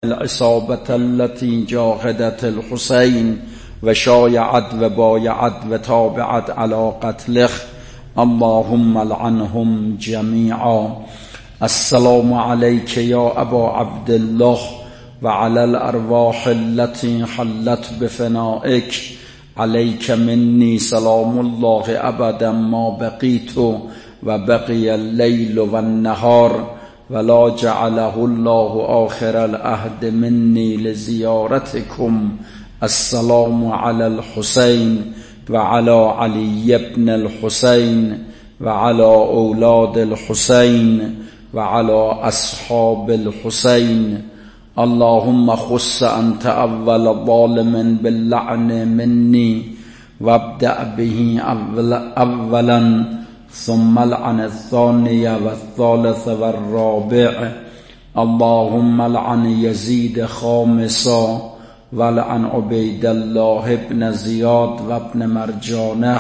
العصابة التي جاهدت الحسين وشايعت وبايعت وتابعت على قتله اللهم لعنهم جميعا. السلام عليك يا أبا عبد الله وعلى الأرواح التي حلت بفنائك. عليك مني سلام الله أبدا ما بقيت وبقي الليل والنهار، ولا جعله الله آخر العهد مني لزيارتكم. السلام على الحسين وعلى علي بن الحسين وعلى أولاد الحسين وعلى أصحاب الحسين. اللهم خص أنت أول ظالم باللعن مني وابدأ به أولا ثم لعن الثاني والثالث والرابع. اللهم لعن يزيد خامسا ولعن عبيد الله بن زياد وابن مرجانه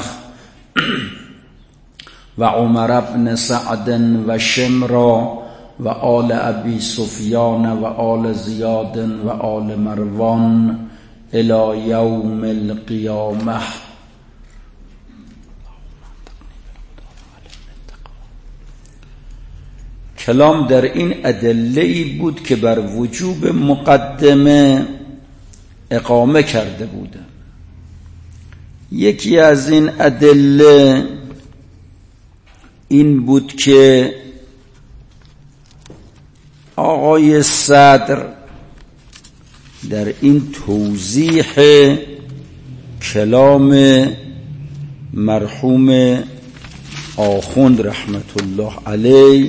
وعمر بن سعد وشمرا وآل أبي سفيان وآل زياد وآل مروان إلى يوم القيامة. کلام در این ادله‌ای بود که بر وجوب مقدمه اقامه کرده بودم. یکی از این ادله این بود که آقای صدر در این توضیح کلام مرحوم آخوند رحمت الله علیه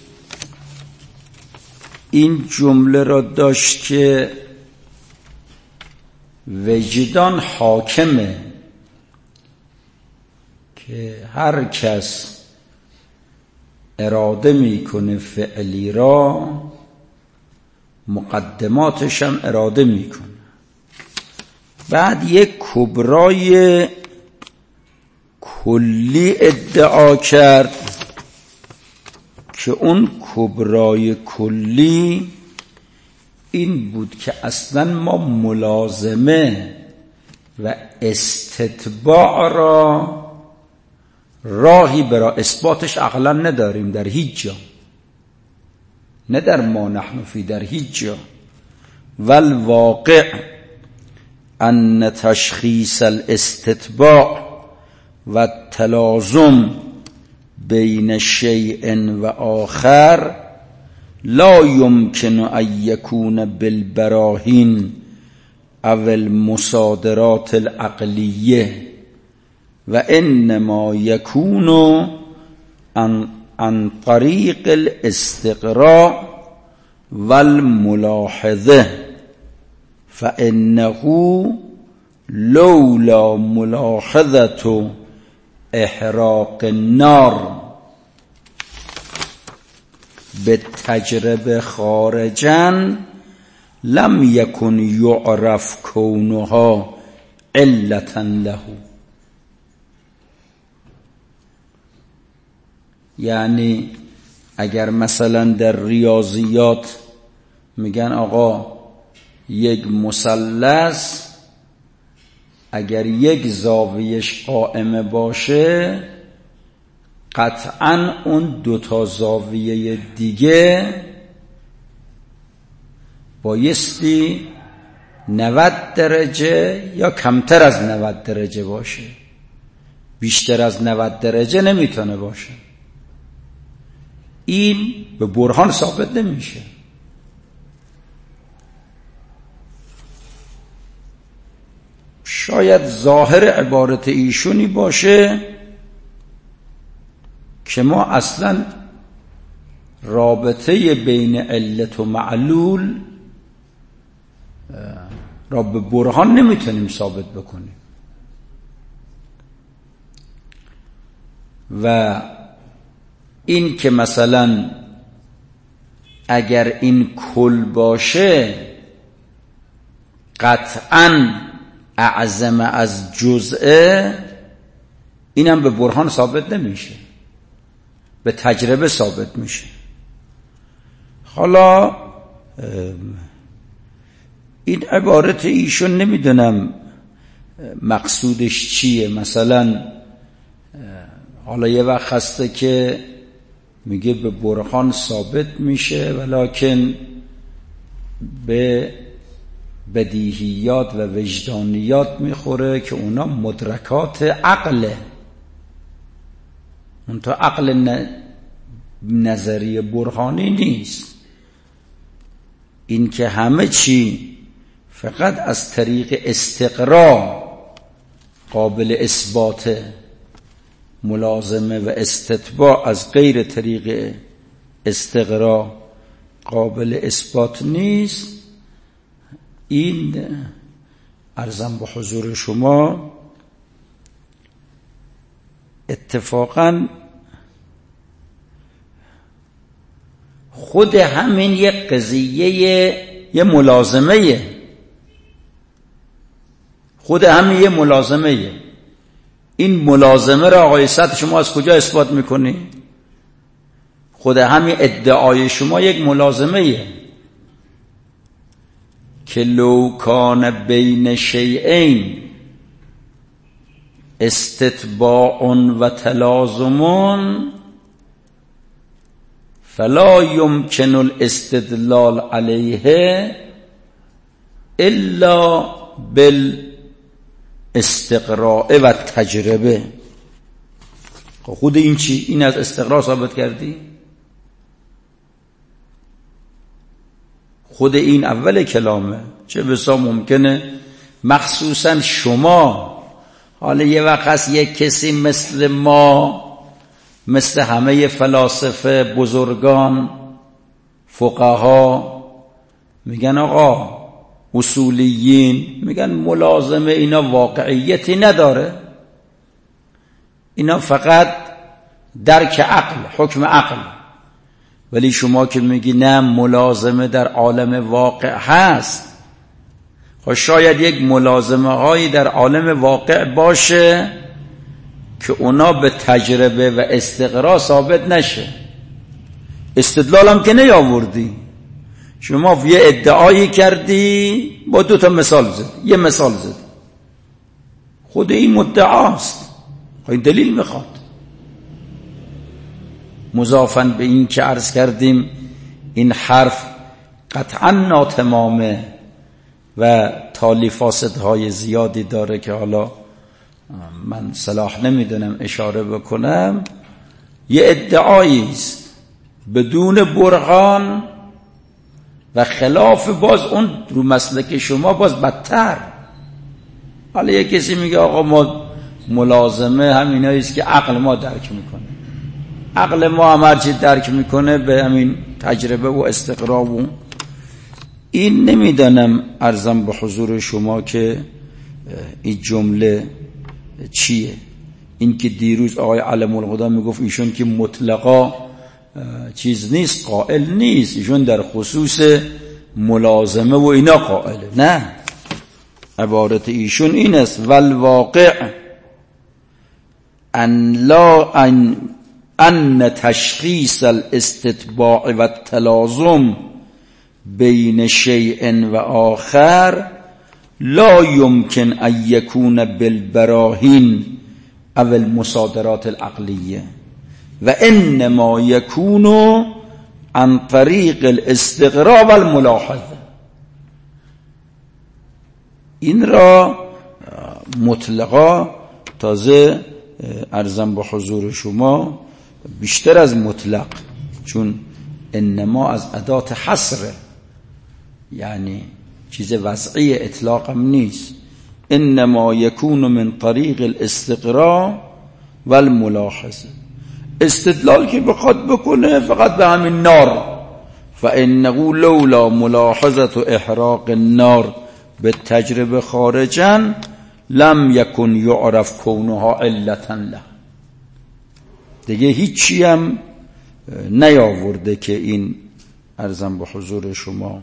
این جمله را داشت که وجدان حاکمه که هر کس اراده میکنه فعلی را مقدماتش هم اراده میکنه. بعد یک کبرای کلی ادعا کرد که اون کبرای کلی این بود که اصلا ما ملازمه و استتباع را راهی برای اثباتش عقلا نداریم در هیچ جا، نه در ما نحن فی، در هیچ جا. والواقع ان تشخیص الاستتباع و التلازم بین شیء و آخر لا يمكن ان يكون بالبراهين او المصادرات العقلية وانما يكون عن طريق الاستقراء والملاحظة، فإنه لولا ملاحظة احراق النار بالتجربة خارجا لم يكن يعرف كونها علة له. یعنی اگر مثلا در ریاضیات میگن آقا یک مثلث اگر یک زاویهش قائمه باشه قطعاً اون دوتا زاویه دیگه بایستی 90 درجه یا کمتر از 90 درجه باشه، بیشتر از 90 درجه نمیتونه باشه. این به برهان ثابت نمیشه. شاید ظاهر عبارت ایشونی باشه که ما اصلا رابطه بین علت و معلول را به برهان نمیتونیم ثابت بکنیم و این که مثلا اگر این کل باشه قطعاً اعظم از جزءه، اینم به برهان ثابت نمیشه، به تجربه ثابت میشه. حالا این عبارت ایشون نمیدونم مقصودش چیه. مثلا حالا یه وقت هسته که میگه به برهان ثابت میشه ولکن به بدیهیات و وجدانیات میخوره که اونا مدرکات عقله، اون تا عقل نظری برهانی نیست. این که همه چی فقط از طریق استقرا قابل اثبات، ملازمه و استتباع از غیر طریق استقرا قابل اثبات نیست. این عرضم به حضور شما اتفاقا خود همین یک قضیه یه ملازمه، خود همین یه ملازمه. این ملازمه را آقای سعد شما از کجا اثبات میکنی؟ خود همین ادعای شما یک ملازمه که لو کان بین شیئین استتباع و تلازم فلا يمكن الاستدلال علیه الا بالاستقراء و تجربه. خود این چی؟ این از استقراء ثابت کردی؟ خود این اول کلامه. چه بسا ممکنه مخصوصا شما، حالا یه وقت هست یک کسی مثل ما، مثل همه فلاسفه بزرگان فقها میگن آقا اصولیین میگن ملازمه اینا واقعیتی نداره، اینا فقط درک عقل، حکم عقل. ولی شما که میگی نه ملازمه در عالم واقع هست، خب شاید یک ملازمه هایی در عالم واقع باشه که اونا به تجربه و استقرا ثابت نشه. استدلال هم که نیاوردی، شما یه ادعایی کردی با 2 مثال زد، یه مثال زد، خود این مدعاست، خب دلیل میخواد. مضافاً به این که عرض کردیم این حرف قطعاً ناتمامه و تالی فاسدهای زیادی داره که حالا من صلاح نمیدونم اشاره بکنم. یه ادعایی است بدون برهان و خلاف باز اون رو مسلک شما باز بدتر. حالا یه کسی میگه آقا ما ملازمه همینایی است که عقل ما درک میکنه، عقل ما هم هرچی درک میکنه به همین تجربه و استقرا و این. نمیدانم عرضم به حضور شما که این جمله چیه. این که دیروز آقای علم الهدی میگفت ایشون که مطلقا چیز نیست، قائل نیست، ایشون در خصوص ملازمه و اینا قائله. نه، عبارت ایشون این است والواقع ان تشخیص الاستتباع و التلازم بین شیء و آخر لا يمكن ان يكون بالبراهين او المصادرات العقلية و انما يكون عن طریق الاستقراء و الملاحظه. این را مطلقا تازه عرضم به حضور شما بیشتر از مطلق، چون انما از ادات حصره، یعنی چیز وضعی اطلاق هم نیست. انما یکون من طریق الاستقراء و الملاحظه. استدلال که بخواد بکنه فقط به همین نار، فانه لولا ملاحظه احراق النار بالتجربه خارجا لم یکن یعرف کونها علتا له. دیگه هیچی هم نیاورده که این عرضم به حضور شما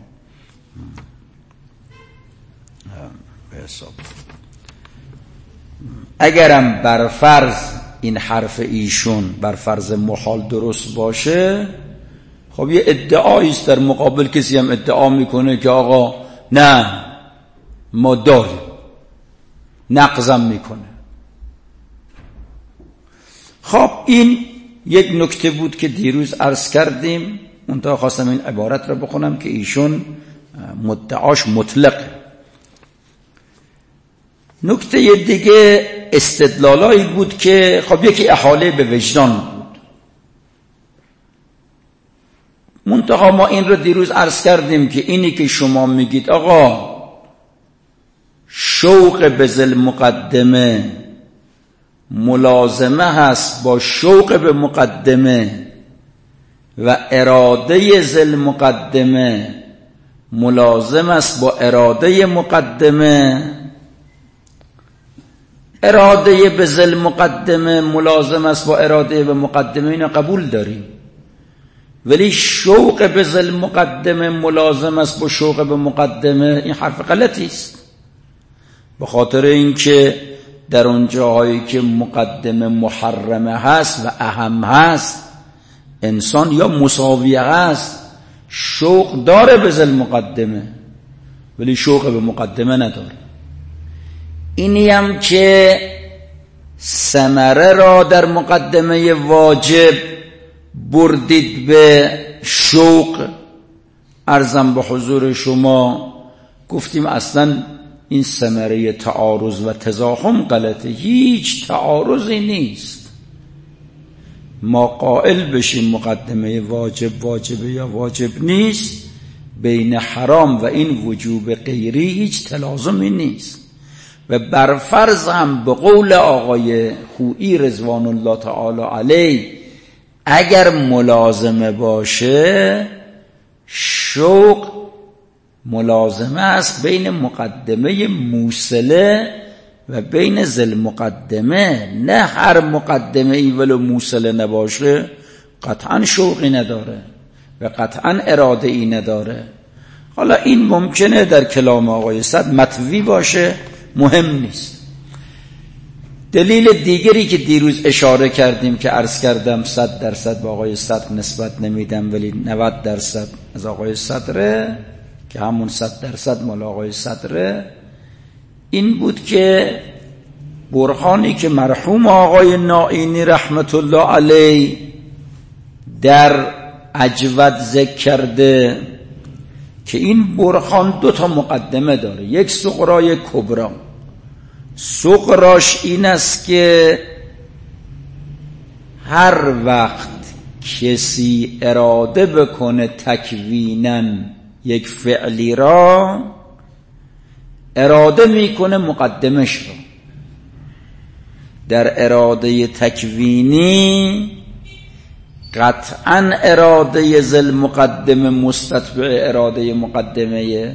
به حساب. اگرم بر فرض این حرف ایشون بر فرض محال درست باشه، خب یه ادعایی است در مقابل کسی هم ادعا میکنه که آقا نه ما داریم، نقضم میکنه. خب این یک نکته بود که دیروز عرض کردیم. منتها خواستم این عبارت رو بخونم که ایشون مدعاش مطلقه. نکته دیگه استدلالایی بود که خب یکی احاله به وجدان بود. منتها ما این رو دیروز عرض کردیم که اینی که شما میگید آقا شوق به ذل مقدمه ملازمه هست با شوق به مقدمه و اراده ذل مقدمه ملازم است با اراده مقدمه، اراده به ذل مقدمه ملازم است با اراده به مقدمه، اینو قبول داریم. ولی شوق به ذل مقدمه ملازم است با شوق به مقدمه، این حرف غلطی است. به خاطر اینکه در اون جاهایی که مقدمه محرمه هست و اهم هست، انسان یا مساویه هست، شوق داره به ذل مقدمه ولی شوق به مقدمه نداره. اینی هم که ثمره را در مقدمه واجب بردید به شوق، عرضم به حضور شما گفتیم اصلا این ثمره تعارض و تزاحم غلطه، هیچ تعارضی نیست. ما قائل بشیم مقدمه واجب واجبه یا واجب نیست، بین حرام و این وجوب غیری هیچ تلازمی نیست. و برفرض هم به قول آقای خویی رضوان الله تعالی علیه اگر ملازمه باشه، شوق ملازمه است بین مقدمه موصله و بین ذل مقدمه، نه هر مقدمه ای ولو موصله نباشه قطعا شوقی نداره و قطعا اراده ای نداره. حالا این ممکنه در کلام آقای صدر مطوی باشه، مهم نیست. دلیل دیگری که دیروز اشاره کردیم که عرض کردم 100% به آقای صدر نسبت نمیدم ولی 90% از آقای صدره که همون 100% مال آقای صدره، این بود که برهانی که مرحوم آقای نائینی رحمت الله علیه در اجود ذکر کرده که این برهان 2 مقدمه داره. یک صغرای کبرا. صغراش این است که هر وقت کسی اراده بکنه تکویناً یک فعلی را، اراده میکنه مقدمش را. در اراده تکوینی قطعاً اراده ذل مقدمه مستتبع اراده مقدمه.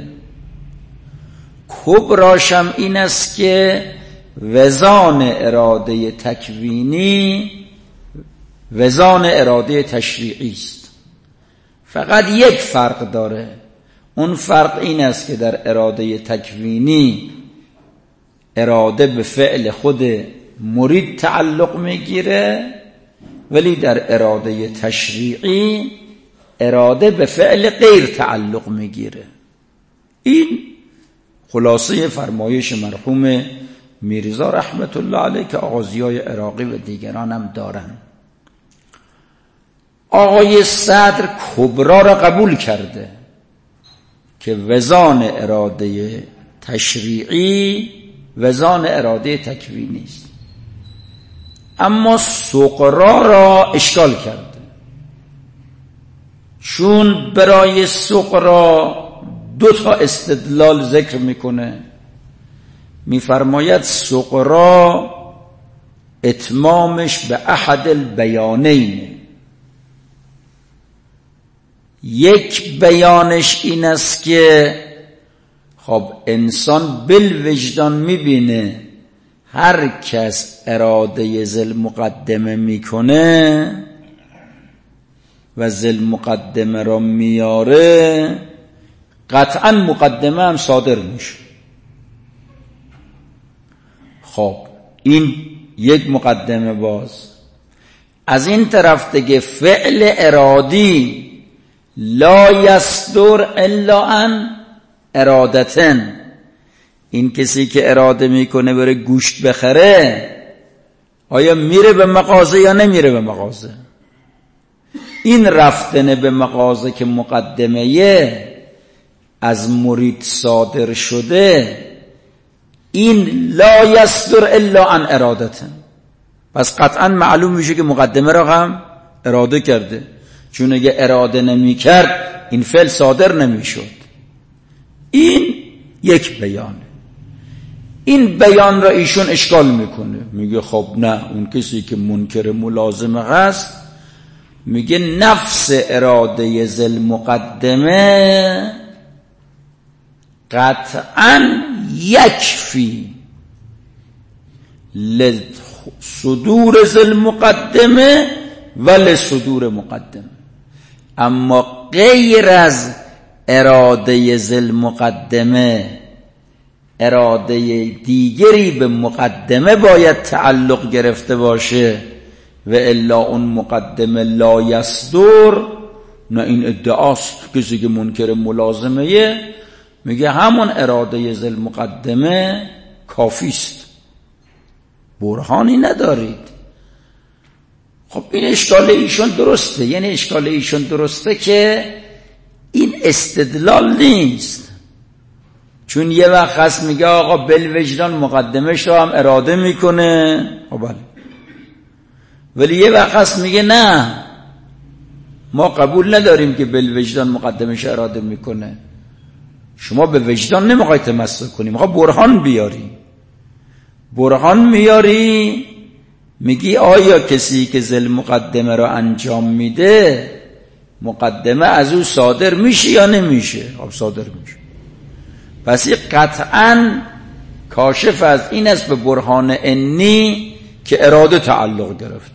کبراشم این است که وزان اراده تکوینی وزان اراده تشریعی است. فقط یک فرق داره، اون فرق این است که در اراده تکوینی اراده به فعل خود مرید تعلق میگیره، ولی در اراده تشریعی اراده به فعل غیر تعلق میگیره. این خلاصه فرمایش مرحوم میرزا رحمت الله علیه که آغازیای عراقی و دیگران هم دارن. آقای صدر کبرا را قبول کرده که وزان اراده تشریعی وزان اراده تکوینی است، اما صغرا را اشکال کرده، چون برای صغرا 2 استدلال ذکر میکنه. میفرماید صغرا اتمامش به احد البیانین، یک بیانش این است که خب انسان بالوجدان میبینه هر کس اراده ذل مقدمه میکنه و ذل مقدمه را میاره، قطعا مقدمه هم صادر میشه. خب این یک مقدمه. باز از این طرف دیگه فعل ارادی لا یصدر الا عن ارادتن، این کسی که اراده میکنه بره گوشت بخره آیا میره به مغازه یا نمیره به مغازه؟ این رفتن به مغازه که مقدمه از مرید صادر شده، این لا یصدر الا عن ارادته. پس قطعا معلوم میشه که مقدمه را هم اراده کرده، چون اگه اراده نمی کرد این فعل صادر نمی شد. این یک بیانه. این بیان را ایشون اشکال میکنه، میگه خب نه، اون کسی که منکر ملازمه هست میگه نفس اراده ذل مقدمه قطعا یکفی لصدور ذل مقدمه و لصدور مقدمه، اما غیر از اراده ذل مقدمه اراده دیگری به مقدمه باید تعلق گرفته باشه و الا اون مقدمه لا یصدر. نه، این ادعاست. کسی که منکر ملازمه میگه همون اراده ذل مقدمه کافیست، برهانی ندارید. خب این اشکال ایشون درسته، یعنی اشکال ایشون درسته که این استدلال نیست، چون یه وقت هست میگه آقا بالوجدان مقدمش رو هم اراده میکنه، خب بله، ولی یه وقت هست میگه نه، ما قبول نداریم که بالوجدان مقدمش اراده میکنه. شما به وجدان نمیخوای تمسک کنی، میخوای برهان بیاری. برهان میاری، میگی آیا کسی که ذل مقدمه رو انجام میده مقدمه از او صادر میشه یا نمیشه؟ خب صادر میشه. پس این قطعا کاشف از این است به برهان انی که اراده تعلق گرفت.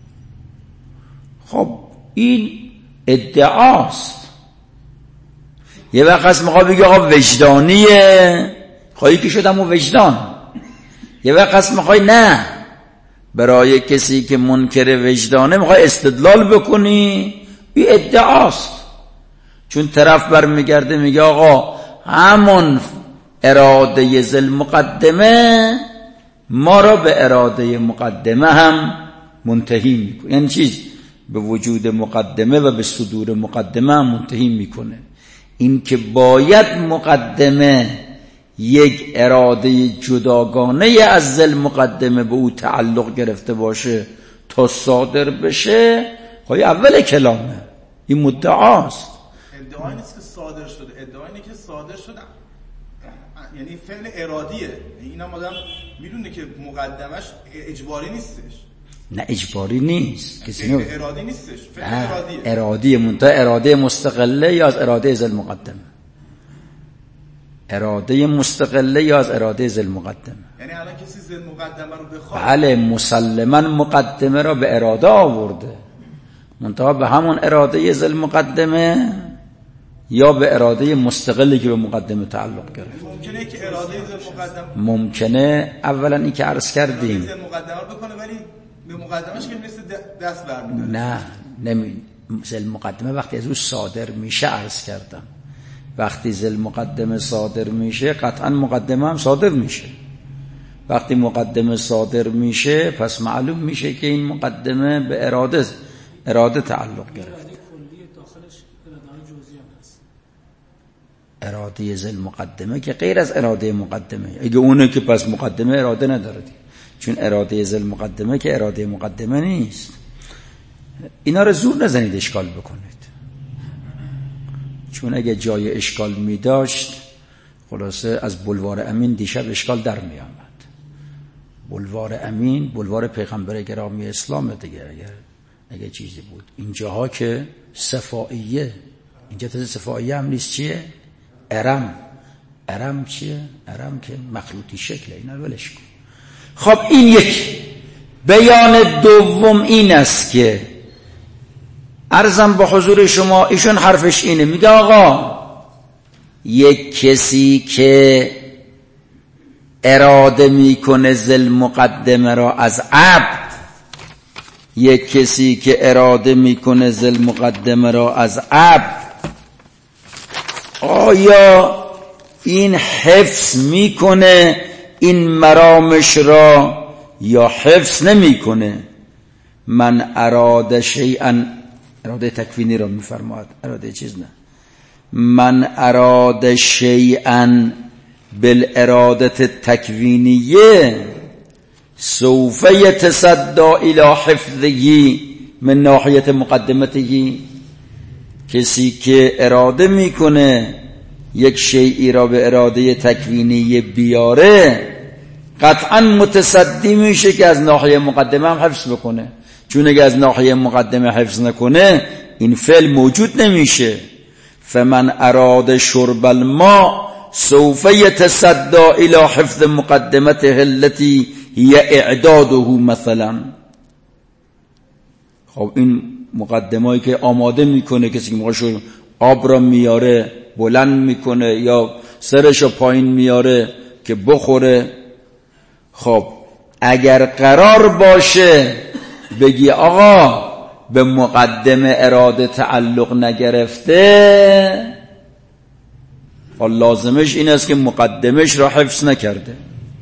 خب این ادعاست. یه وقت هست میخواد بگه آقا وجدانیه، خواهی که شدم و وجدان. یه وقت هست میخوای نه، برای کسی که منکر وجدانه میخوای استدلال بکنی، این ادعاست. چون طرف برمیگرده میگه آقا همون اراده ذل مقدمه ما را به اراده مقدمه هم منتهی میکنه، یعنی چیز به وجود مقدمه و به صدور مقدمه هم منتهی میکنه. این که باید مقدمه یک اراده جداگانه از ذل مقدمه به او تعلق گرفته باشه تا صادر بشه، خواهی اول کلامه. این مدعاست. ادعایی نیست که صادر شده، ادعایی نیست که صادر شده، یعنی فعل ارادیه. این هم آدم میدونه که مقدمش اجباری نیستش. نه اجباری نیست، کسی ارادی نیستش، فعل ارادیه. ارادیه منتها اراده مستقله یا از اراده ذل مقدمه؟ اراده مستقله یا از اراده ذل مقدمه؟ یعنی الان کسی ذل مقدمه رو بخواد، بله مسلما مقدمه را به اراده آورده، منتها به همون اراده ذل مقدمه یا به اراده مستقلی که به مقدمه تعلق گرفت. ممکنه که اراده ذل مقدمه ممکنه اولا این که عرض کردیم ذل مقدمه رو بکنه ولی به مقدمش که مثل دست برمی‌داره. نه ذل مقدمه وقتی از او صادر میشه، عرض کردم وقتی ذل مقدمه صادر میشه قطعا مقدمه هم صادر میشه. وقتی مقدمه صادر میشه پس معلوم میشه که این مقدمه به اراده تعلق گرفت. اراده ذل مقدمه که غیر از اراده مقدمه، اگه اونه که پس مقدمه اراده نداره، چون اراده ذل مقدمه که اراده مقدمه نیست. اینا رو زور نزنید اشکال بکنید، چون اگه جای اشکال می داشت خلاصه از بلوار امین دیشب اشکال در می آمد. بلوار امین بلوار پیغمبر گرامی اسلام دیگه، اگه چیزی بود. اینجاها که صفائیه، اینجا تازه صفائیه هم نیست. چیه؟ ارم چیه؟ ارم که مخلوطی شکله، اینا رو ولش کن. خب این یک بیان دوم این است که عرضم با حضور شما، ایشون حرفش اینه، میگه آقا یک کسی که اراده میکنه ذل مقدمه را از عبد، یک کسی که اراده میکنه ذل مقدمه را از عبد، آیا این حفظ میکنه این مرامش را یا حفظ نمیکنه؟ من اراده شیئا، اراده تکوینی را میفرماید، اراده چیز نه. من اراده شیئا بالارادت تکوینیه سوف یتصدی الی حفظه من ناحیت مقدمته. کسی که اراده میکنه یک شیئی را به اراده تکوینی بیاره قطعا متصدی میشه که از ناحیه مقدمه هم حفظ بکنه، چون اگه از ناحیه مقدمه حفظ نکنه این فعل موجود نمیشه. فمن اراد شرب الماء سوف یتصدی الی حفظ مقدمته التي هي اعداده مثلا. خب این مقدمه‌ای که آماده میکنه، کسی که موقع آب را میاره بلند میکنه یا سرشو پایین میاره که بخوره، خب اگر قرار باشه بگی آقا به مقدمه اراده تعلق نگرفته، خب لازمش این است که مقدمش را حفظ نکرده،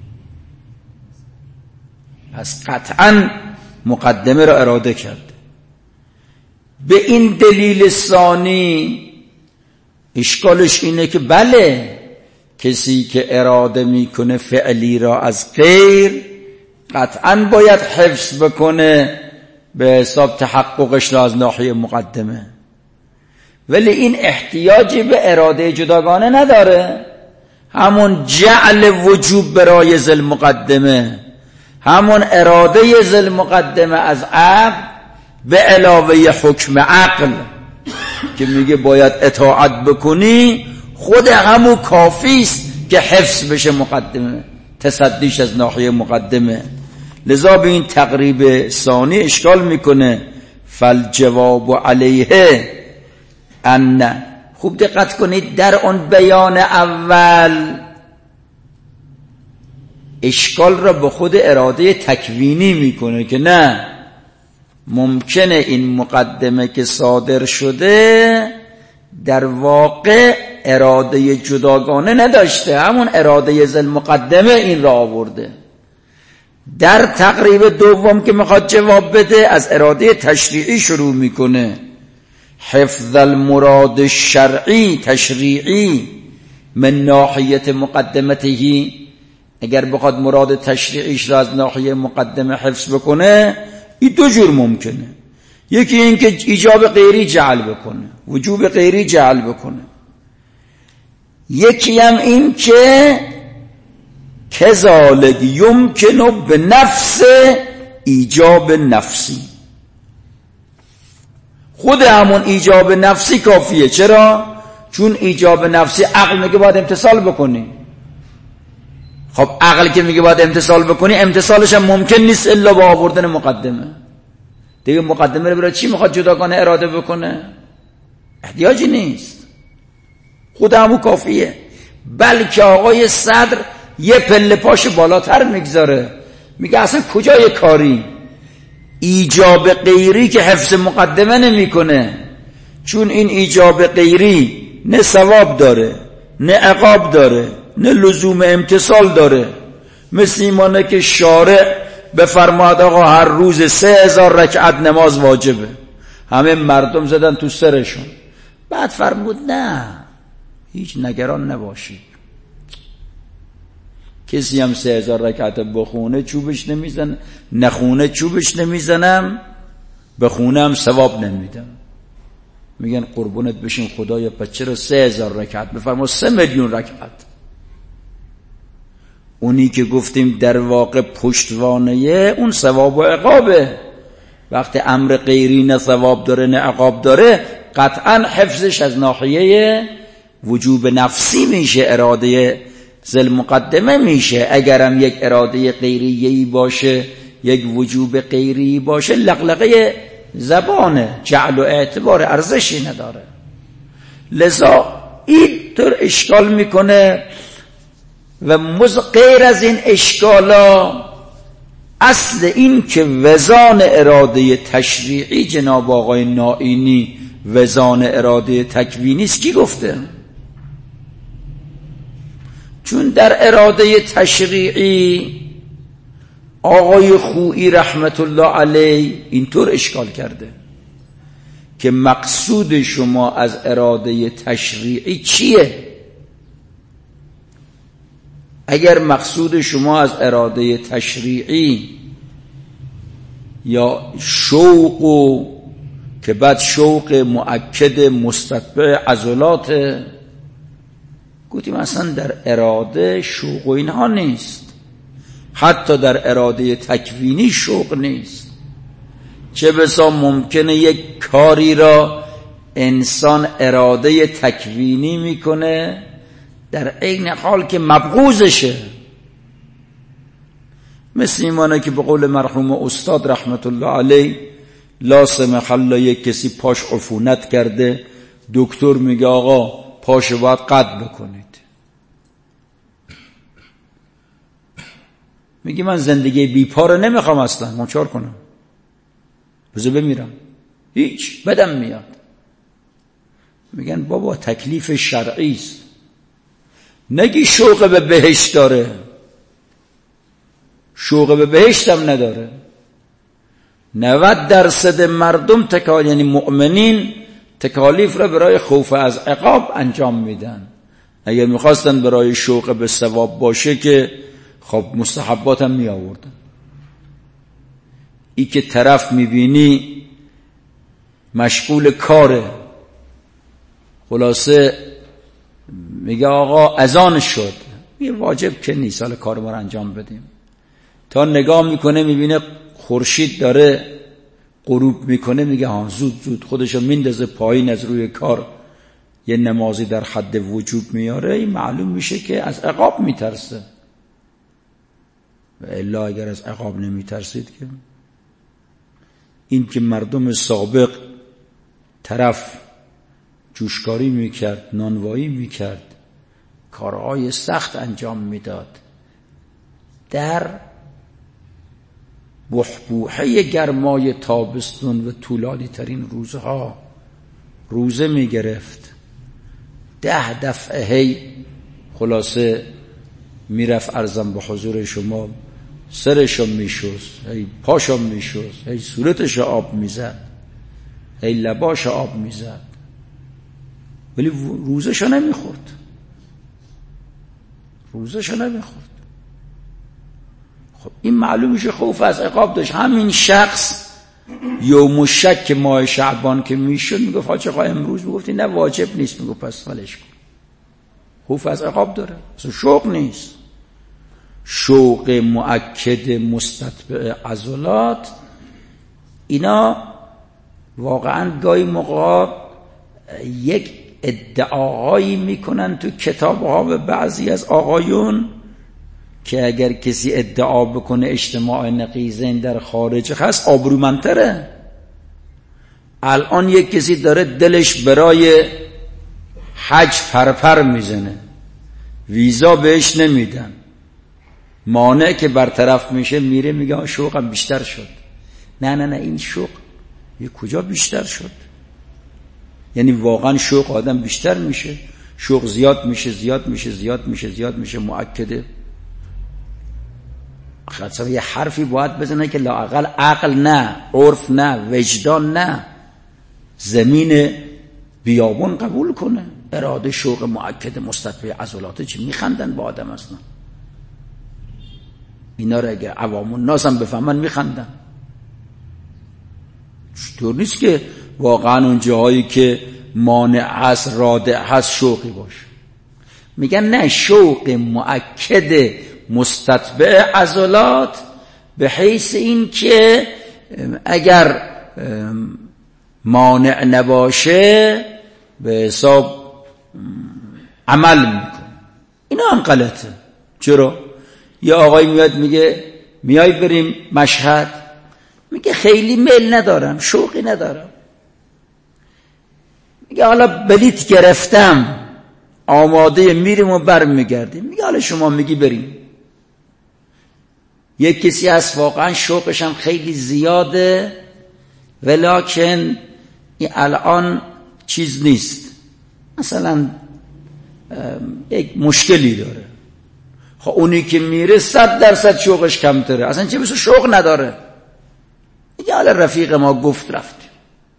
پس قطعا مقدمه را اراده کرده. به این دلیل ثانی اشکالش اینه که بله، کسی که اراده میکنه فعلی را از غیر قطعا باید حفظ بکنه به حساب تحققش را از ناحیه مقدمه، ولی این احتیاجی به اراده جداگانه نداره. همون جعل وجوب برای ذل مقدمه، همون اراده ذل مقدمه از عقل به علاوه حکم عقل که میگه باید اطاعت بکنی، خود همون کافی است که حفظ بشه مقدمه، تصدیش از ناحیه مقدمه. لذا به این تقریب ثانی اشکال میکنه. فالجواب علیه ان، خوب دقت کنید در اون بیان اول اشکال را به خود اراده تکوینی میکنه که نه، ممکنه این مقدمه که صادر شده در واقع اراده جداگانه نداشته، همون اراده ذل مقدمه این را آورده. در تقریب دوم که میخواد جواب بده از اراده تشریعی شروع میکنه. حفظ المراد الشرعی تشریعی من ناحیت مقدمته، اگر بخواد مراد تشریعیش را از ناحیه مقدمه حفظ بکنه این دو جور ممکنه. یکی این که ایجاب غیری جعل بکنه، وجوب غیری جعل بکنه. یکی هم این که کذالک یمکنه به نفس ایجاب نفسی، خود همون ایجاب نفسی کافیه. چرا؟ چون ایجاب نفسی عقل میگه باید امتثال بکنی. خب عقل که میگه باید امتثال بکنی، امتثالش هم ممکن نیست الا با آوردن مقدمه. دیگه مقدمه رو برای چی میخواد جداگانه اراده بکنه؟ احتیاجی نیست، خود همون کافیه. بلکه آقای صدر یه پله پاش بالاتر میگذاره، میگه اصلا کجای کاری ایجاب غیری که حفظ مقدمه نمیکنه، چون این ایجاب غیری نه ثواب داره نه عقاب داره نه لزوم امتثال داره. مثل ایمانه که شارع بفرماد آقا هر روز 3000 رکعت نماز واجبه، همه مردم زدن تو سرشون، بعد فرمود نه هیچ نگران نباشید، کسی هم 3000 رکعت بخونه چوبش نمیزنه، نخونه چوبش نمیزنم، بخونه هم ثواب نمیدم. میگن قربونت بشین خدایا پس چرا 3000 رکعت؟ بفرما 3 میلیون رکعت. اونی که گفتیم در واقع پشتوانه اون ثواب و عقابه. وقتی امر غیری نه ثواب داره نه عقاب داره، قطعا حفظش از ناحیه وجوب نفسی میشه، اراده ذل مقدمه میشه. اگرم یک اراده غیریه‌ای باشه، یک وجوب غیری باشه، لغلقه زبانه، جعل و اعتبار ارزشی نداره. لذا این طور اشکال میکنه. و غیر از این اشکالا، اصل این که وزان اراده تشریعی جناب آقای نائینی وزان اراده تکوینی است کی گفته؟ چون در اراده تشریعی آقای خویی رحمت الله علیه اینطور اشکال کرده که مقصود شما از اراده تشریعی چیه؟ اگر مقصود شما از اراده تشریعی یا شوق و که بعد شوق مؤکد مستتبع عضلات، گفتیم اصلا در اراده شوق و اینها نیست، حتی در اراده تکوینی شوق نیست. چه بسا ممکنه یک کاری را انسان اراده تکوینی میکنه در عین حال که مبغوضشه، مثل ایمانه که به قول مرحوم استاد رحمت الله علیه لا سمح الله یک کسی پاش عفونت کرده، دکتر میگه آقا پاشو باید قطع بکنید، میگه من زندگی بی پا رو نمیخوام اصلا، من چار کنم؟ بذار بمیرم، هیچ بدم میاد. میگن بابا تکلیف شرعی است، نگی شوق به بهشت داره، شوق به بهشت هم نداره. 90% مردم یعنی مؤمنین تکالیف را برای خوف از عقاب انجام میدن. اگر میخواستن برای شوق به ثواب باشه که خب مستحبات هم می آوردن. ای که طرف میبینی مشغول کاره، خلاصه میگه آقا اذان شد، یه واجب که نیست حالا کار ما رو انجام بدیم، تا نگاه میکنه میبینه خورشید داره غروب میکنه، میگه ها زود زود خودشو میندازه پایین از روی کار، یه نمازی در حد وجوب میاره. این معلوم میشه که از عقاب میترسه، و الا اگر از عقاب نمیترسید که این که مردم سابق طرف جوشکاری میکرد، نانوایی میکرد، کارهای سخت انجام میداد، در بحبوحه گرمای تابستون و طولانی ترین روزها روزه میگرفت، 10 دفعه هی خلاصه میرفت ارزم به حضور شما، سرشو میشست، هی پاشو میشست، هی صورتشو آب میزد، هی لباشو آب میزد، ولی روزشو نمیخورد، روزشو نمیخورد. خب این معلوم میشه خوف از عقاب داشت. همین شخص یوم شک ماه شعبان که میشد میگفت حاج آقا امروز، میگفتی نه واجب نیست، میگفت پس ولش کن، خوف از عقاب داره، اصلا شوق نیست. شوق مؤکد مستتبع عضلات، اینا واقعا گاهی موقع یک ادعاهایی میکنن تو کتاب‌ها به بعضی از آقایون که اگر کسی ادعا بکنه اجتماع نقیضین در خارج هست آبرومندتره. الان یک کسی داره دلش برای حج پرپر میزنه، ویزا بهش نمیدن، مانع که برطرف میشه میره میگه شوقم بیشتر شد. نه این شوق یه کجا بیشتر شد؟ یعنی واقعا شوق آدم بیشتر میشه، شوق زیاد میشه مؤکده. خاطر یه حرفی باید بزنه که لااقل عقل نه، عرف نه، وجدان نه، زمین بیابون قبول کنه. اراده شوق مؤکد مستتبع عضلات، چی میخندن با آدم اصلا؟ اینا را اگه عوام الناس هم بفهمن میخندن. چطور نیست که واقعا اون جاهایی که مانع هست رادع هست شوقی باشه؟ میگن نه، شوق مؤکد مستتبع عضلات به حیث این که اگر مانع نباشه به حساب عمل میکنه. اینا هم غلطه. چرا؟ یه آقای میاد میگه میای بریم مشهد، میگه خیلی میل ندارم، شوقی ندارم. میگه حالا بلیت گرفتم، آماده میریم و برمیگردیم. میگه حالا شما میگی بریم. یک کسی هست واقعا شوقش هم خیلی زیاده، ولکن این الان چیز نیست، مثلا یک مشکلی داره، خب اونی که میره 100% شوقش کمتره، اصلا چه بسه شوق نداره، میگه حالا رفیق ما گفت رفتیم.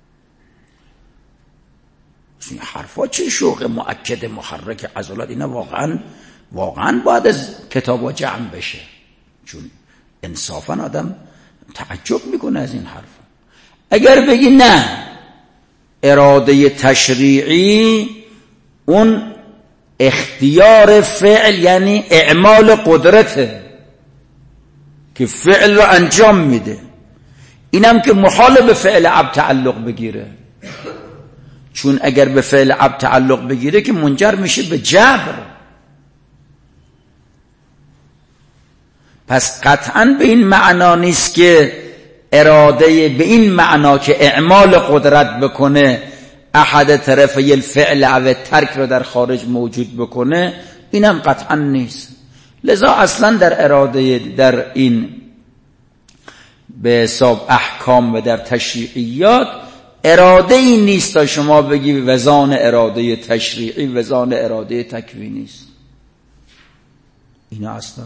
این حرفا چه شوق مؤکد محرک عضلات، اینا واقعا باید از کتابا جمع بشه، چون انصافا آدم تعجب میکنه از این حرفا. اگر بگی نه، اراده تشریعی اون اختیار فعل یعنی اعمال قدرته که فعل رو انجام میده، اینم که محال به فعل عبد تعلق بگیره، چون اگر به فعل عبد تعلق بگیره که منجر میشه به جبر. پس قطعا به این معنا نیست که اراده به این معنا که اعمال قدرت بکنه احد طرفی الفعل او ترک رو در خارج موجود بکنه، اینم قطعا نیست. لذا اصلا در اراده، در این به حساب احکام و در تشریعیات اراده ای نیست تا شما بگی وزان اراده تشریعی وزان اراده تکوینی است، اینا اصلا.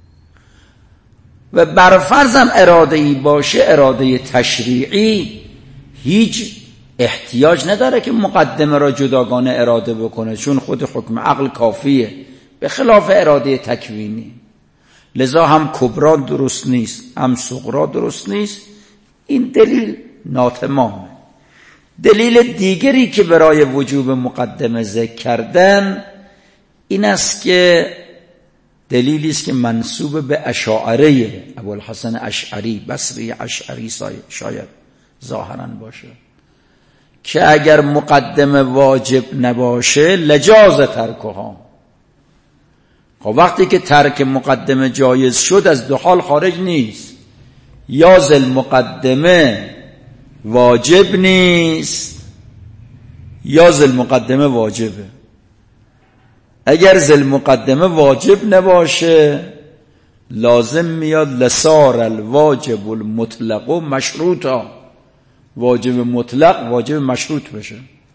و برفرضم اراده ای باشه، اراده تشریعی هیچ احتیاج نداره که مقدمه را جداگانه اراده بکنه، چون خود حکم عقل کافیه، به خلاف اراده تکوینی. لذا هم کبرا درست نیست هم صغرا درست نیست، این دلیل ناتمامه. دلیل دیگری که برای وجوب مقدمه ذکر کردن این است که دلیلی است که منسوب به اشاعره ابوالحسن اشعری، بصری اشعری شاید ظاهرا باشه، که اگر مقدمه واجب نباشه لجاز ترکها. خب وقتی که ترک مقدمه جایز شد از دو حال خارج نیست، یا ذل مقدمه واجب نیست یا ذل مقدمه واجبه. اگر ذل مقدمه واجب نباشه لازم میاد لصار الواجب المطلق و مشروطا، واجب مطلق واجب مشروط بشه،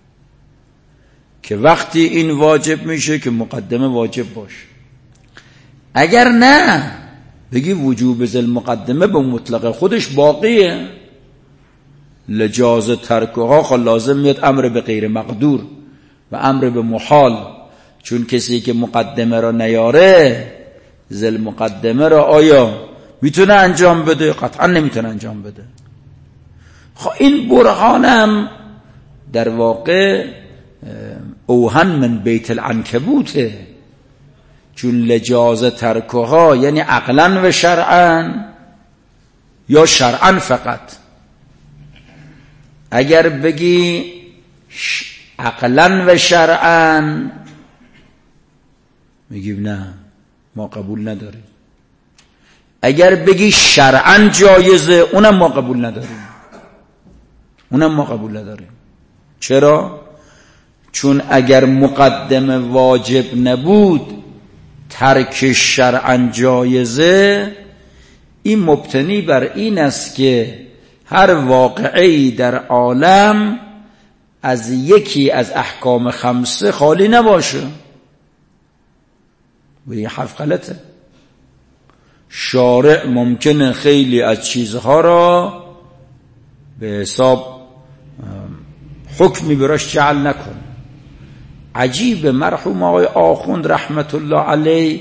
که وقتی این واجب میشه که مقدمه واجب باشه. اگر نه بگی وجوب ذل مقدمه به مطلق خودش باقیه، لجاز ترکها خب لازم میاد امر به غیر مقدور و امر به محال، چون کسی که مقدمه را نیاره ذل مقدمه را آیا میتونه انجام بده؟ قطعا نمیتونه انجام بده. خب این برهانم در واقع اوهن من بیت العنکبوته، چون لجاز ترکها یعنی عقلا و شرعا یا شرعا فقط. اگر بگی عقلا و شرعا میگیم نه ما قبول نداریم، اگر بگی شرعا جایزه اونم ما قبول نداریم. چرا؟ چون اگر مقدمه واجب نبود ترک شرعا جایزه، این مبتنی بر این است که هر واقعی در عالم از یکی از احکام خمسه خالی نباشه. و این حرف غلطه. شارع ممکنه خیلی از چیزها را به حساب حکمی براش جعل نکنه. عجیب، مرحوم آقای آخوند رحمت الله علیه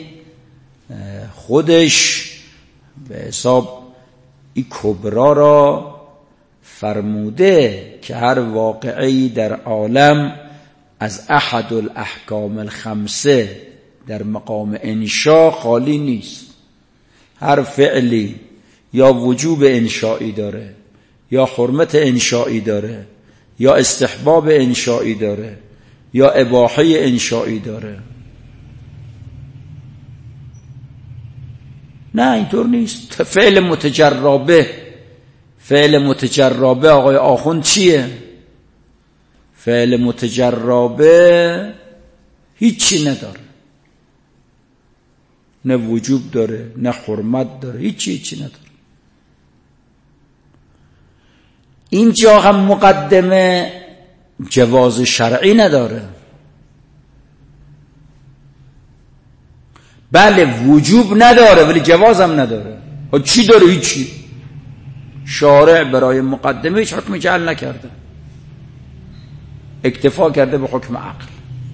خودش به حساب این کبرا را فرموده که هر واقعی در عالم از احد الاحکام الخمسه در مقام انشاء خالی نیست. هر فعلی یا وجوب انشایی داره یا حرمت انشایی داره یا استحباب انشایی داره یا اباحه انشایی داره. نه اینطور نیست. فعل متجربه آقای آخوند چیه؟ فعل متجربه هیچی نداره، نه وجوب داره نه حرمت داره، هیچی نداره. اینجا هم مقدمه جواز شرعی نداره. بله وجوب نداره ولی جوازم نداره. چی داره؟ هیچی. شارع برای مقدمه هیچ حکم جعل نکرده، اکتفا کرده به حکم عقل.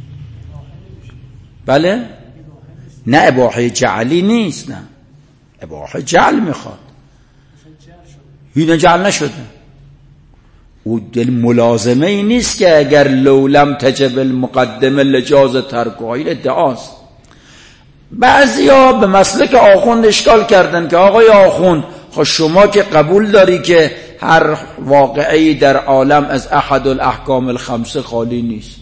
بله نه اباحه جعلی نیست، نه اباحه جعل میخواد. هیچ جعل نشده. او دل ملازمه ای نیست که اگر لولم تجب المقدمه لجاز ترکها. این ادعاست. بعضیا به مسلک آخوند اشکال کردن که آقای آخوند خب شما که قبول داری که هر واقعی در عالم از احد الاحکام الخمسه خالی نیست.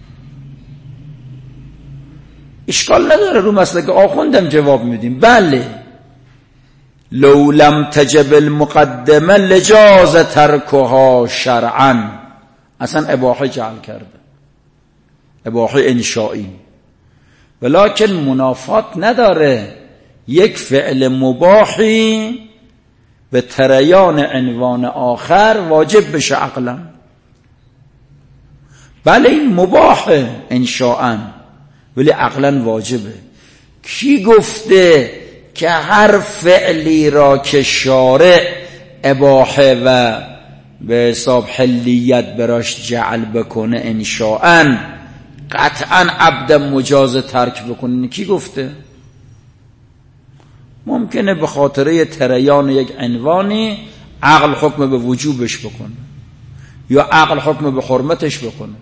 اشکال نداره، رو مسلک آخوندم جواب میدیم. بله لو لم تجب المقدمه لجاز ترکها شرعا، اصلا اباحه جعل کرده، اباحه انشائی. ولکن منافات نداره یک فعل مباحی به تریان عنوان آخر واجب بشه عقلا. بله این مباحه انشاءً ولی عقلا واجبه. کی گفته که هر فعلی را که شارع اباحه و به حساب حلیت براش جعل بکنه انشاءً قطعاً عبد مجاز ترک بکنه؟ کی گفته؟ ممکنه به خاطره تریان یک عنوانی عقل حکم به وجوبش بکنه یا عقل حکم به حرمتش بکنه.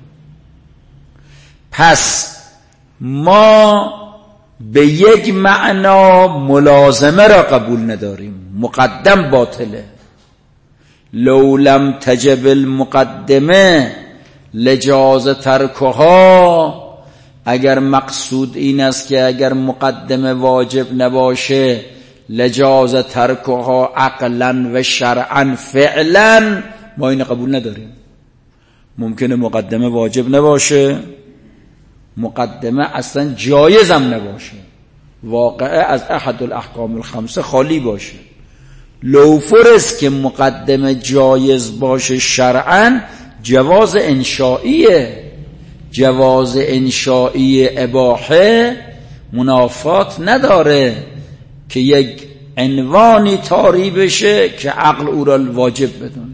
پس ما به یک معنا ملازمه را قبول نداریم، مقدم باطله. لو لم تجب المقدمه لجاز ترکها، اگر مقصود این است که اگر مقدمه واجب نباشه لجاز ترکها عقلا و شرعا فعلا، ما این قبول نداریم. ممکنه مقدمه واجب نباشه، مقدمه اصلا جایزم نباشه، واقعه از احد الاحکام الخمسه خالی باشه. لو فرض که مقدمه جایز باشه شرعا، جواز انشائیه. جواز انشائی اباحه منافات نداره که یک عنوانی طاری بشه که عقل او را واجب بدونه.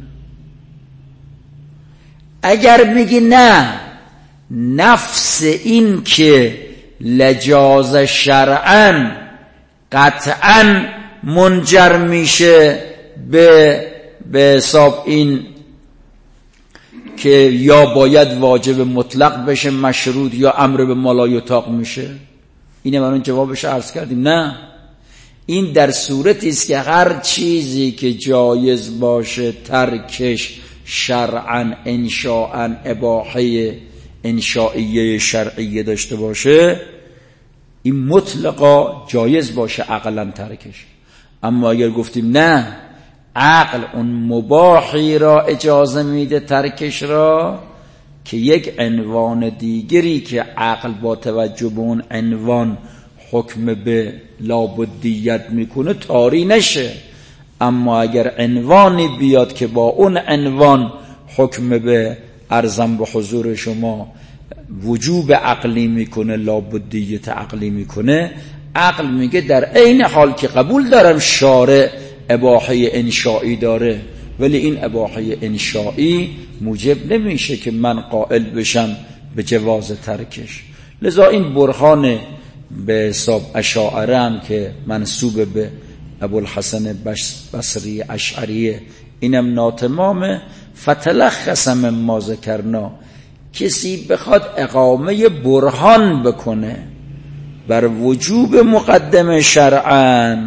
اگر میگی نه، نفس این که لجاز شرعا قطعا منجر میشه به حساب این که یا باید واجب مطلق بشه مشروط یا امر به ما لا یطاق میشه، اینه من اون جوابش عرض کردیم. نه، این در صورتی است که هر چیزی که جایز باشه ترکش شرعا انشاءً اباحه انشائیه شرعیه داشته باشه، این مطلقا جایز باشه عقلا ترکش. اما اگر گفتیم نه، عقل اون مباحی را اجازه میده ترکش را که یک عنوان دیگری که عقل با توجه به اون عنوان حکم به لابدیت میکنه طاری نشه. اما اگر عنوانی بیاد که با اون عنوان حکم به ارزم به حضور شما وجوب عقلی میکنه، لابدیت عقلی میکنه، عقل میگه در عین حال که قبول دارم شارع اباحه انشائی داره، ولی این اباحه انشائی موجب نمیشه که من قائل بشم به جواز ترکش. لذا این برهان به حساب اشاعره هم که منسوب به ابوالحسن بصری اشعریه اینم ناتمامه. فتلخص مما ذکرنا، کسی بخواد اقامه برهان بکنه بر وجوب مقدمه شرعاً،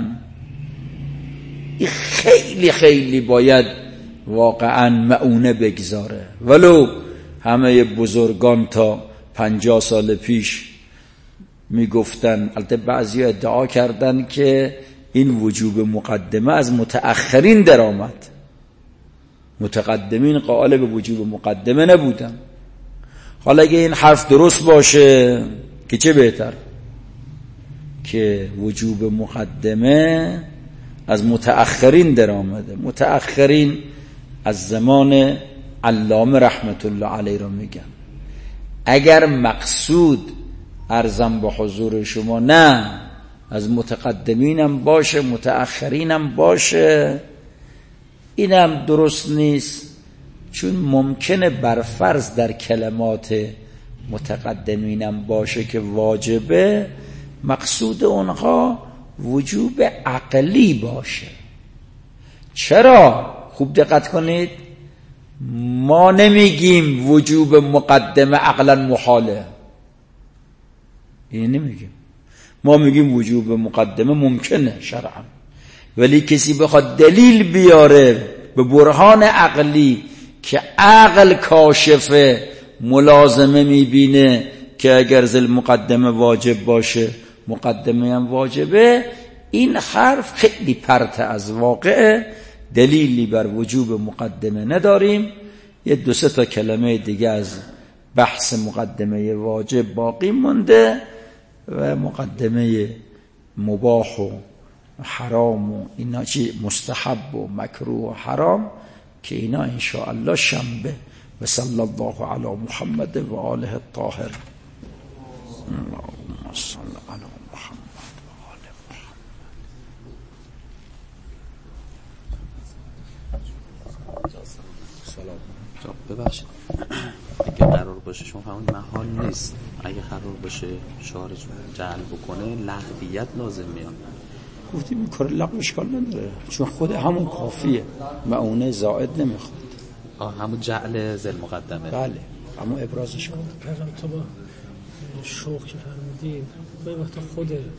خیلی خیلی باید واقعاً مؤونه بگذاره. ولو همه بزرگان تا 50 سال پیش میگفتن، البته بعضی ادعا کردن که این وجوب مقدمه از متأخرین در آمد، متقدمین قائل به وجوب مقدمه نبودن. حالا اگه این حرف درست باشه که چه بهتر که وجوب مقدمه از متأخرین در آمده. متأخرین از زمان علامه رحمت الله علیه را میگن. اگر مقصود ارزم به حضور شما نه از متقدمینم باشه، متأخرینم باشه. اینم درست نیست، چون ممکنه برفرض در کلمات متقدمینم باشه که واجبه، مقصود اونها وجوب عقلی باشه. چرا؟ خوب دقت کنید، ما نمیگیم وجوب مقدمه عقلا محاله، این نمیگیم. ما میگیم وجوب مقدمه ممکنه شرعا، ولی کسی بخواد دلیل بیاره به برهان عقلی که عقل کاشفه، ملازمه میبینه که اگر ذل مقدمه واجب باشه مقدمه هم واجبه، این حرف خیلی پرت از واقعه، دلیلی بر وجوب مقدمه نداریم. یه 2-3 تا کلمه دیگه از بحث مقدمه واجب باقی مونده و مقدمه مباح و حرام و اینا، چی مستحب و مکروه و حرام، که اینا انشاءالله شنبه. و صلی الله علی محمد و آله الطاهر. اللهم صل علی محمد و آل محمد. ببخشید اگه قرار باشه، شما فهمید محال نیست، اگه قرار باشه شارع جعل بکنه لغویت لازم میاد. گفتیم این کار لغو اشکال نداره، چون خود همون کافیه، معونه زائد نمیخواد. همون جعل ذل مقدمه. بله، همون ابرازش کنه. تا با شوق که فرمودین، به وقت خود همین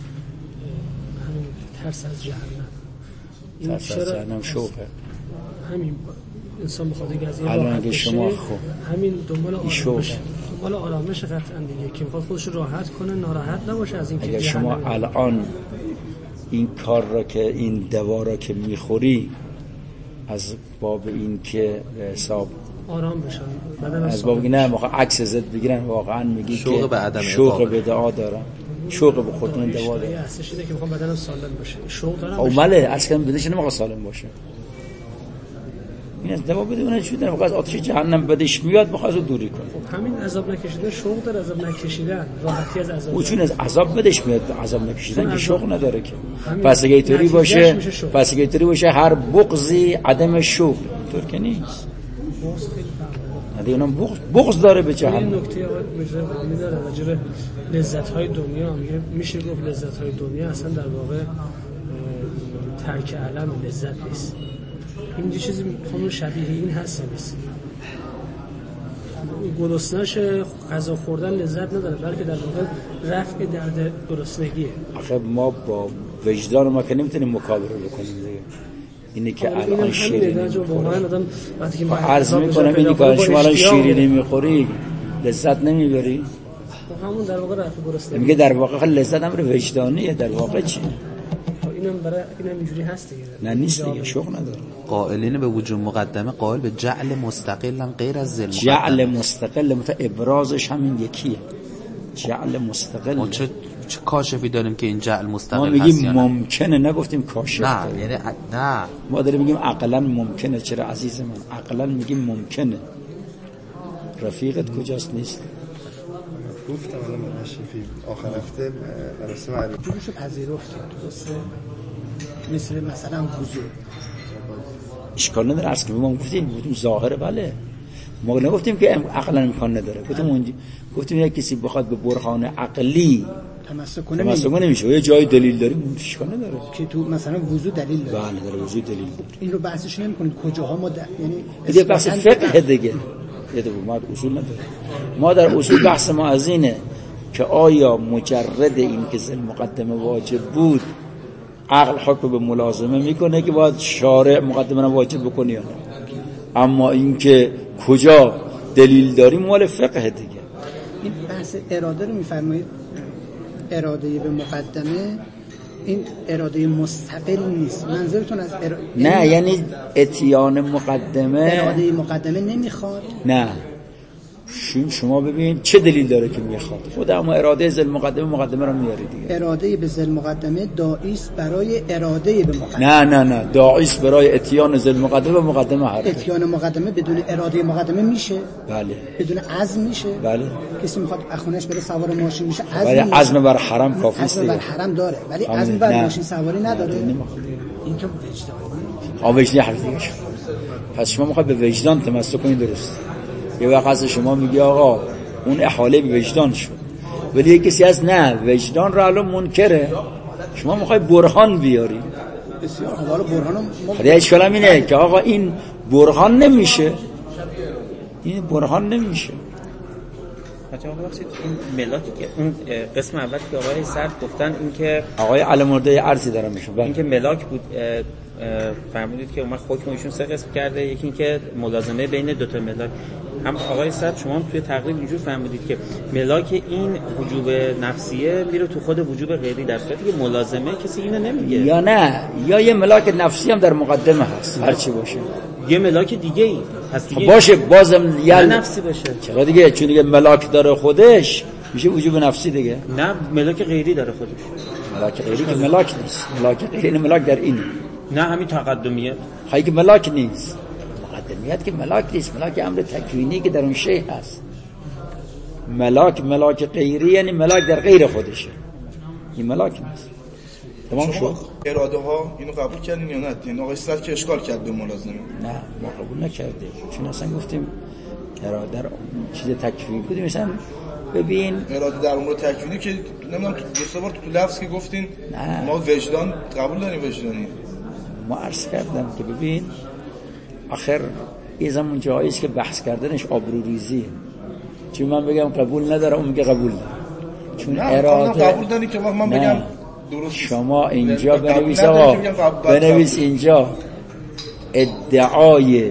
ترس از جهنم، ترس از جهنم شوقه. همین انسان بخواد دیگه از این راحت بشه، همین دنبال آرامش، دنبال آرامش قطعا دیگه، که میخواد خودش راحت کنه، ناراحت نباشه از این که اگر شما الان این کار را که این دوا را که میخوری از باب این که حساب آرام بشن، از باب نه عکس زد بگیرن، واقعا میگی شوق که شوق به دعا دارم، شوق به خودمون دوا دارم، اصلش اینه که میخوام بدنم سالم باشه، شوق دارم. او مله اصلا بدنش نمیخواد سالم باشه. این از دوا بدونه چی داره، واقعا آتش جهنم بدش میاد، میخواد دوری کنه. خب همین عذاب نکشیدن شوق داره، عذاب نکشیدن راحتی از عذاب. او چون از عذاب بدش میاد، عذاب نکشیدن که شوق نداره که. پس اگه اینطوری باشه، هر بغضی عدم شوق، طور که نیست. بغض خیلی فرق داره. اونم بغض داره به جهنم. این نکته میذاره راجع به لذت‌های دنیا، میشه گفت لذت‌های دنیا اصلا در واقع ترک علم لذت نیست. این یه چیزی همون شبیه این هست نیست. گرسنه‌ش غذا خوردن لذت نداره، بلکه در واقع رفع درد گرسنگیه. آخه ما با وجدان ما که نمیتونیم مکابره بکنیم دیگه. اینه که الان شیرینی واقعا آدم وقتی که عرض میکنم اینی که شما الان شیرینی میخوری لذت نمیبری، همون در واقع رفع گرسنگی میگه. در واقع لذت امر وجدانیه، در واقع چیه؟ اینم برای اینم اینجوری هست دیگه. نه نیست دیگه، شوق نداره. قائلین به وجود مقدمه قائل به جعل مستقل غیر از ذل. جعل مستقل ابرازش همین یکیه. جعل مستقل. ما چه کاشفی داریم که این جعل مستقل هست؟ ما میگیم ممکنه، نگفتیم کاشف. نه یعنی نه، ما داریم میگیم عقلا ممکنه. چرا عزیز من؟ عقلا میگیم ممکنه. رفیقت کجاست؟ نیست. گفتم الان من شفی آخر هفته مراسم عروسیشو پذیرفتیم، درسته؟ مثلا وضو اشکال نداره. عرض که ما گفتیم ظاهره، بله. ما نگفتیم که عقلا امکان نداره. گفتیم یک کسی بخواد به برهان عقلی تمسک کنه نمیشه. یه جای دلیل داریم، اشکال نداره که تو مثلا وضو دلیل داره. بله داره وضو دلیل داره. این رو بحثش نمی‌کنید کجاها ما یعنی یه بحث فقه دیگه. یه دو ما اصول نداره. ما در اصول بحث ما از اینه که آیا مجرد این که ذل مقدمه واجب بود عقل حکم به ملازمه میکنه که باید شارع مقدمه رو واجب بکنه یا نه؟ اما این که کجا دلیل داریم مال فقه دیگه. این بحث اراده رو میفرمایید، اراده به مقدمه، این اراده مستقل نیست. منظورتون از نه، یعنی اتیان مقدمه، اراده مقدمه نمیخواد؟ نه، شما ببین چه دلیل داره که میخواد خود اما اراده ذل مقدمه رو میاری دیگه. اراده به ذل مقدمه داعیست برای اراده به مقدمه. نه داعیست برای اتیان ذل مقدمه حرفه. اتیان مقدمه بدون اراده مقدمه میشه؟ بله. بدون عزم میشه؟ بله. کسی میخواد اخونش بره سوار ماشین میشه ولی عزم بر حرم کافی است دیگه. عزم بر حرم داره ولی عزم بر ماشین سواری نداره. این که وجدانی حرف دیگه. پس شما میخواید به وجدان تمسک کنید، درست. یه وقت از شما میگی آقا اون احاله به وجدان شد، ولی یه کسی از نه وجدان رو الان منکره، شما میخوای برهان بیاری. بسیار حالا برهانم خیلی اشکالم اینه که آقا این برهان نمیشه، این برهان نمیشه. بچه‌ها ببخشید این ملاکی که اون قسم اول که آقای سرد گفتن این که آقای علم‌الهدی عرضی دارم میشون این که ملاک بود، فرمودید که اومد حکم ایشون 3 قسم کرده، یکی این که ملازمه بین دو تا ملاک. هم آقای سرد شما هم توی تقریب اینجور فرمودید که ملاک این وجوب نفسیه میره تو خود وجوب غیری، در صورتی که ملازمه کسی اینو نمیگه. یا نه، یا یه ملاک نفسی هم در مقدمه هست، هر چی باشه یه ملاک دیگه ای هست دیگه باشه، بازم یا نفسی باشه. چرا دیگه؟ چون دیگه ملاک داره خودش میشه وجوب نفسی دیگه. نه ملاک غیری داره خودش. ملاک غیری که ملاک نیست، ملاک غیری ملاک در این. نه همین تقدمیه خیلی که ملاک نیست، مقدمیت که ملاک نیست، ملاک امر تکوینی که در اون شیء هست. ملاک غیری یعنی ملاک در غیر خودشه، این ملاک نیست. تمام شد. اراده ها اینو قبول کردین یا نه؟ یعنی آقای سرد که اشکال کرد به ملازمه. نه ما قبول نکردیم، چون اصلا گفتیم اراده در چیز تکوینی بودیم. مثلا ببین اراده در امور تکوینی که نمیدونم دو بار تو لفظ که گفتین نه. ما وجدان قبول داریم، وجدانی ما عرض کردم که ببین آخر یه زمان جاییست که بحث کردنش آبروریزیه، چون من بگم قبول ندارم اون میگه قبول دارم، چون اراده قبول داری که من بگم درست. شما اینجا بنویس آقا، بنویس اینجا ادعای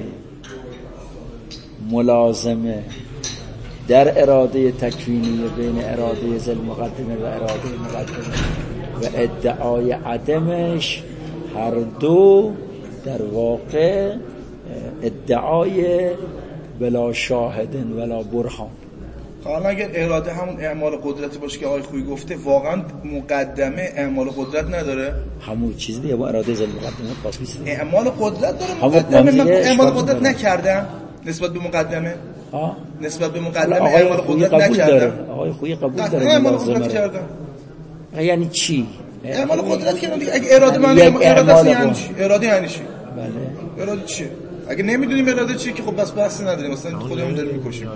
ملازمه در اراده تکوینی بین اراده ذل مقدمه و اراده مقدمه و ادعای عدمش هر دو در واقع ادعای بلا شاهدن ولا برهان. حالا اگر اراده همون اعمال قدرت باشه که آقای خویی گفته، واقعا مقدمه اعمال قدرت نداره؟ همون چیز دیگه با اراده ذل مقدمه خاص نیست. اعمال قدرت داره، مقدمه من اعمال قدرت نکردم نسبت به مقدمه. نسبت به مقدمه اعمال قدرت نکردم. آقای خویی قبول داره اعمال قدرت کردم. یعنی چی؟ اعمال قدرت که دیگه اگه اراده من اراده یعنی چی؟ اراده یعنی چی؟ بله. اراده چیه؟ اگه نمیدونیم اراده چیه که خب بس بحثی نداریم، مثلا خودمون داریم میکشیم.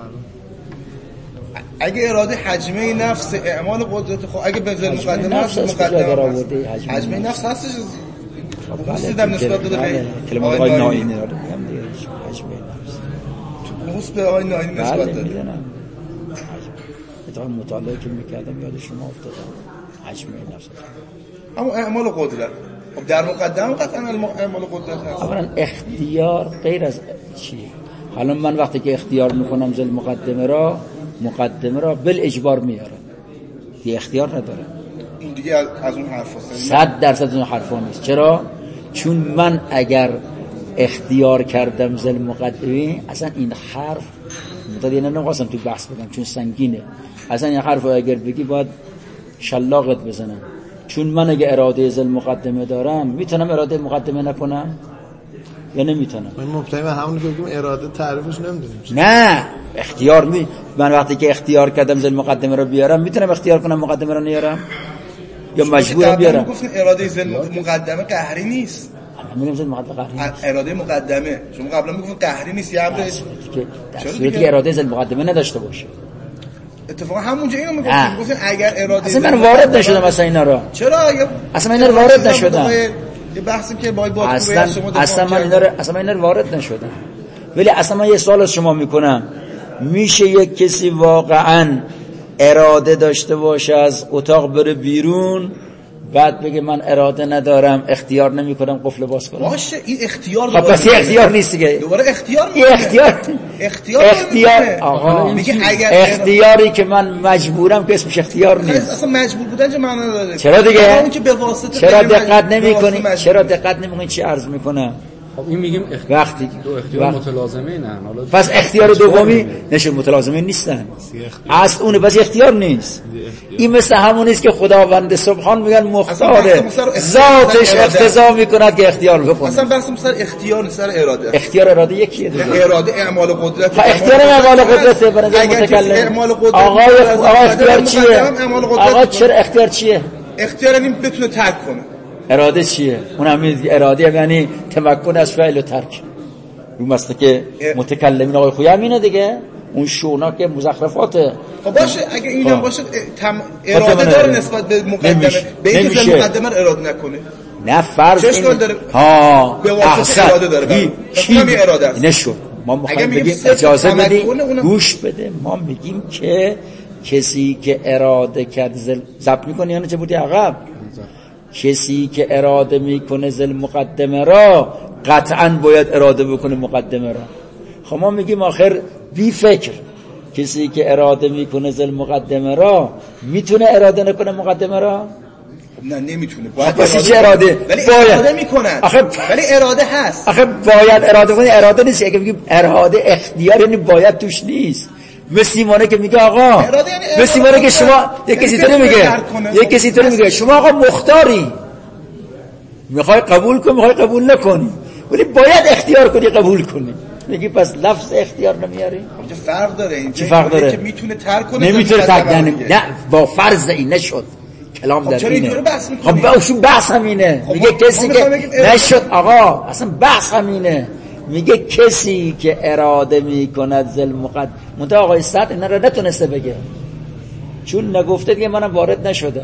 اگه اراده حجمه نفس اعمال قدرت، خب اگه به ذل مقدمه هست، مقدمه حجمه نفس هست خصوصی در نسبت داده به کلمه آقای ناینی رو میگم دیگه، حجمه نفس خصوص به آقای ناینی نسبت داده. اتفاق مطالعه که میکردم یاد شما افتادم حجمه نفس اما اعمال قدرت خب در مقدمه قطعا اعمال قدرت هست. اولا اختیار غیر از چیه؟ حالا من وقتی که اختیار میکنم ذل مقدمه را بالاجبار میارم، یه اختیار نداره. این دیگه از اون حرفاست، 100% اون حرفا نیست. چرا؟ چون من اگر اختیار کردم ذل مقدمه، اصلا این حرف متأدی نمیخواستم تو بحث بدم چون سنگینه، اصلا این حرف اگر بگی باید شلاقت بزنم، چون من اگه اراده ذل مقدمه دارم میتونم اراده مقدمه نکنم یا نمیتونم؟ من مبتنی بر همون که بگیم اراده تعریفش نمیدونیم. نه اختیار من وقتی که اختیار کردم ذل مقدمه رو بیارم میتونم اختیار کنم مقدمه رو نیارم یا مجبورم بیارم؟ گفتین اراده ذل مقدمه قهری نیست. میگم ذل مقدمه قهری نیست. اراده مقدمه شما قبلا میگفتین قهری نیست، یه امر در صورتی که اراده ذل مقدمه نداشته باشه. اتفاقا همونجا اینو میگفتین اگر اراده اصلا من وارد نشدم اصلا اینا رو. چرا؟ اصلا من اینا رو وارد نشدم. یه بحثی که باید با شما اصلا من اینا رو وارد نشدم. ولی اصلا من یه سوال از شما میکنم، میشه یک کسی واقعا اراده داشته باشه از اتاق بره بیرون بعد بگه من اراده ندارم، اختیار نمیکنم قفل باز کنم؟ باشه این اختیار دوباره پس اختیار نیست دیگه، دوباره اختیار آقا میگه اگر اختیاری که من مجبورم که اسمش اختیار نیست. اصلا مجبور بودن چه معنی داره؟ چرا دیگه؟ اون که به واسطه چرا دقت نمیکنی چی عرض میکنم؟ خب این میگیم وقتی دو اختیار متلازمه نه حالا پس اختیار دومی نشه متلازمه نیستن اصل اونه پس اختیار نیست این مثل همون است که خداوند سبحان میگن مختاره ذاتش اقتضا میکند که اختیار بکنه اصلا بحث سر اختیار سر اراده اختیار اراده یکیه دیگه اراده اعمال قدرت اختیار اعمال قدرت برای متکلم آقا اختیار چیه آقا چرا اختیار چیه اختیار این بتونه ترک کنه اراده چیه اون هم اراده یعنی تمکن از فعل و ترک رو مثل که متکلمین آقای خویی همینه دیگه اون شونا که مزخرفاته خب باشه اگه اینم باشه اراده داره نسبت به مقدمه به اینکه مقدمه رو اراده نکنه نه فرض چشم داره ها به واسطه اراده داره اونم اراده است نشو ما میخوایم بگیم اجازه بدیم گوش بده ما میگیم که کسی که اراده کرد ضبط میکنه یعنی چه بودی عقب کسی که اراده میکنه زل مقدمه را قطعاً باید اراده بکنه مقدمه را خب ما میگیم آخر بی فکر کسی که اراده میکنه زل مقدمه را میتونه اراده نکنه مقدمه را نه نمیتونه باید چه اراده ولی باید اراده میکنن ولی اراده هست آخه باید اراده کنه اراده نیست اگه بگیم اراده اختیار یعنی باید توش نیست مسیمانه که میگه آقا مسیمانه که شما یک کسی تو میگه شما آقا مختاری میخوای قبول کنی میخوای قبول نکنی ولی باید اختیار کنی قبول کنی میگی پس لفظ اختیار نمیاری چه فرق داره این چه فرق داره که میتونه ترک کنه نمیتونه ترک نه با فرض این نشد کلام در اینه خب باشون بحث همینه میگه کسی که نشد آقا اصلا بحث همینه میگه کسی که اراده میکند زل منتها آقای سعد اینا رو نتونسته بگه چون نگفته دیگه منم وارد نشدم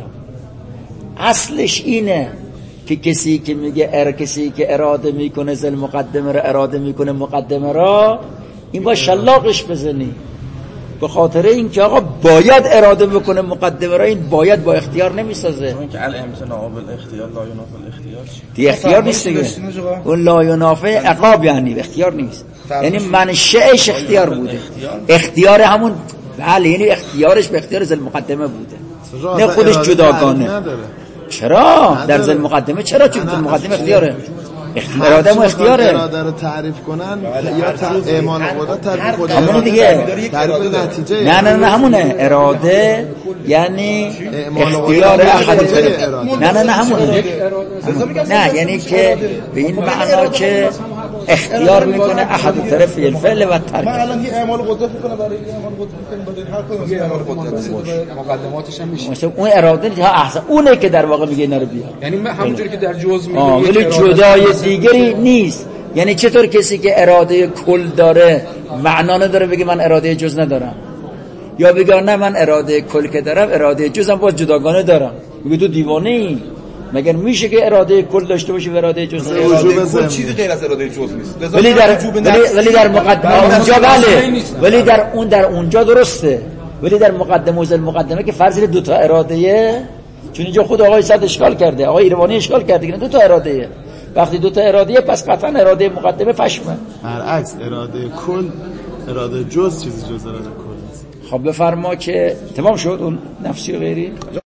اصلش اینه که کسی که میگه کسی که اراده میکنه زل مقدمه را اراده میکنه مقدمه را این با شلاقش بزنی به خاطر اینکه آقا باید اراده بکنه مقدمه را این باید با اختیار نمیسازه چون که الامتناع بالاختیار لا ینافی الاختیار دی اختیار نیست دیگه اون لا ینافی عقاب یعنی اختیار نیست یعنی منشأش اختیار بوده اختیار همون بله یعنی اختیارش به اختیار زل مقدمه بوده نه خودش جداگانه چرا در زل مقدمه چرا چون زل مقدمه اختیاره اراده مو اختیاره اراده رو تعریف کنن یا اعمال قدرت تعریف خود همون دیگه تعریف نتیجه نه همونه اراده یعنی اختیار احد طرف نه همونه نه یعنی که به این معنا که اختیار میکنه احد طرف الفعل و ترک الان یه اعمال قدرت میکنه برای اعمال قدرت هر کدوم اعمال قدرت مقدماتش هم میشه اون اراده ها احسن اونه که در واقع میگه اینا رو بیار یعنی همونجوری که در جزء میگه ولی جدای دیگری نیست یعنی چطور کسی که اراده کل داره معنا نداره بگه من اراده جز ندارم یا بگه نه من اراده کل که دارم اراده جزم باز جداگانه دارم میگه تو دیوانه ای مگر میشه که اراده کل داشته باشی و اراده جز کل چیزی غیر از اراده جز نیست ولی در مقدمه اونجا بله ولی در اونجا درسته ولی در مقدمه و زل مقدمه که فرض دو تا اراده چون اینجا خود آقای صد اشکال کرده آقای ایروانی اشکال کرده که دو تا اراده وقتی دو تا اراده پس قطعا اراده مقدمه پشمه برعکس اراده کل اراده جز چیزی جز اراده کل خب بفرما که تمام شد اون نفسی و غیری